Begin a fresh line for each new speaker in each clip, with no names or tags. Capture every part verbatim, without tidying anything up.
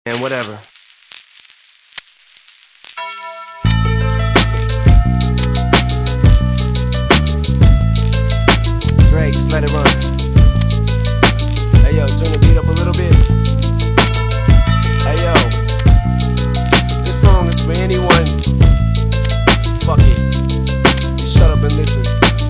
And whatever. Drake, just let it run. Hey yo, turn the beat up a little bit. Hey yo, this song is for anyone. Fuck it, just shut up and listen.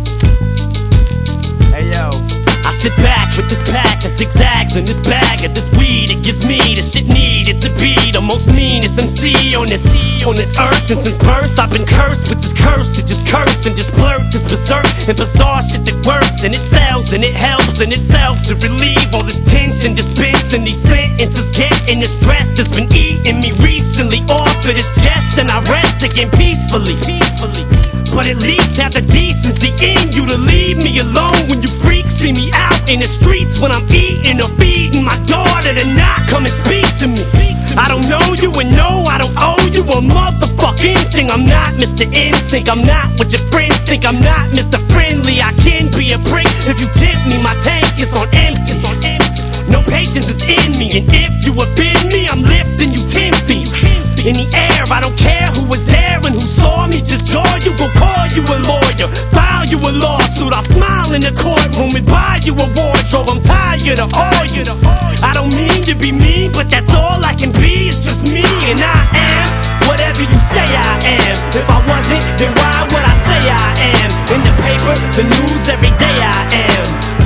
Hey yo,
I sit back with this pack of zigzags and this bag of this weed. It gives me the shit needed to be the most meanest M C on this on this earth. And since birth I've been cursed with this curse to just curse and just blurt this berserk and bizarre shit that works and it sells and it helps in itself to relieve all this tension, dispensing these sentences, getting the stress that's been eating me recently off of this chest, and I rest again peacefully. Peacefully. But at least have the decency in you to leave me alone when you freaks see me out in the streets when I'm eating or feeding my daughter to not come and speak to me. I don't know you and no, I don't owe you a motherfucking thing. I'm not Mister Insync, I'm not what your friends think. I'm not Mister Friendly, I can be a prick. If you tip me, my tank is on empty. No patience is in me, and if you offend me, I'm lifting you ten feet in the air. I don't care who was there and who saw me, just jaw you, go call you a lawyer, file you a lawsuit. I'll smile in the courtroom and buy you a wardrobe. I'm tired of all you. I don't mean to be mean, but that's all I can be. It's just me, and I am whatever you say I am. If I wasn't, then why would I say I am? In the paper, the news, every day I am.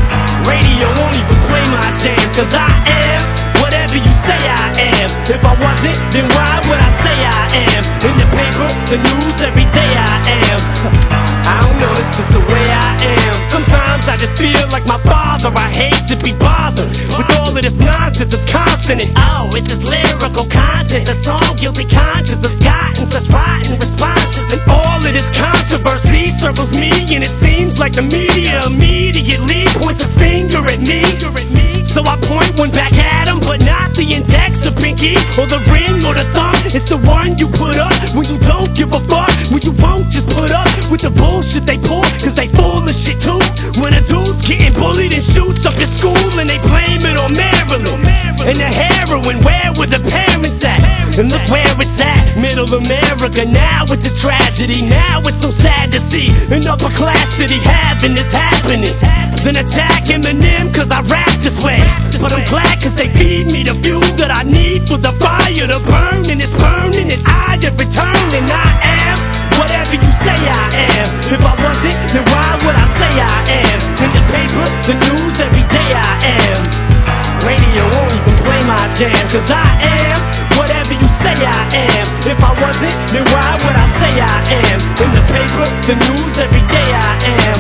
Radio won't even play my jam, cause I am whatever you say I am. If I wasn't, then why would I say I am? In the paper, the news, every day I am. I don't know, it's just the way I am. Sometimes I just feel like my father. I hate to be bothered with all of this nonsense. It's constant and oh, it's just lyrical content. The song Guilty Conscience has gotten such rotten responses, and all of this controversy circles me, and it seems like the media immediately points a finger at me. So I point one back at him, but not the index or pinky or the ring or the thumb. It's the one you put up when you don't give a fuck, when you won't just put up with the bullshit they pull, cause they full of shit too. When a dude's getting bullied and shoots up your school and they blame it on Maryland and the heroin, where were the parents at? And look where it's at, middle America. Now it's a tragedy, now it's so sad to see an upper class city having this happening. Then attack Eminem cause I rap this way, but I'm glad cause they feed me the fuel that I need for the fire to burn, and it's burning and I have returned, and I am whatever you say I am. If I wasn't, then why would I say I am? In the paper, the news, every day I am. Radio won't even play my jam, cause I am whatever you say I am. If I wasn't, then why would I say I am? In the paper, the news, every day I am.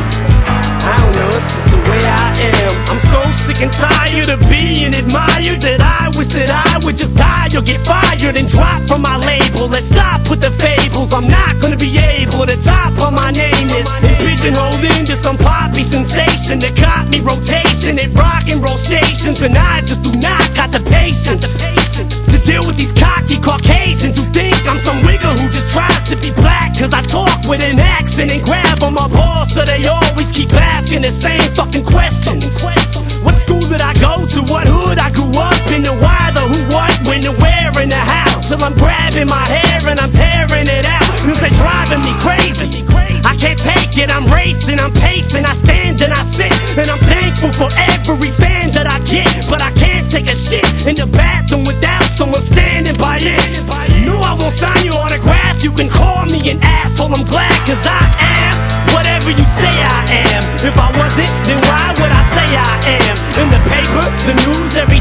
I don't know, it's just the way I am. I'm so sick and tired of being admired that I wish that I would just die or get fired and drop from my label. Let's stop with the fables, I'm not gonna be able to top what my name is and pigeonholed into some poppy sensation that caught me rotation at rock and roll stations, and I just do not got the patience to deal with these cocky Caucasians who think I'm some wigger who just tries to be black cause I talk with an accent and grab on my balls, so they always keep asking the same fucking questions. What school did I go to? What hood I grew up in? The why, the who, what, when, the where, and the how. Till I'm grabbing my hair and I'm tearing it out cause they driving me crazy. I can't take it, I'm racing, I'm pacing, I stand and I sit, and I'm thankful for every fan that I get, but I can't take a shit in the bathroom without someone standing by it. No, I won't sign your autograph, you can call me an asshole, I'm glad cause I am whatever you say I am. If I wasn't, then why would I say I am? In the paper, the news, every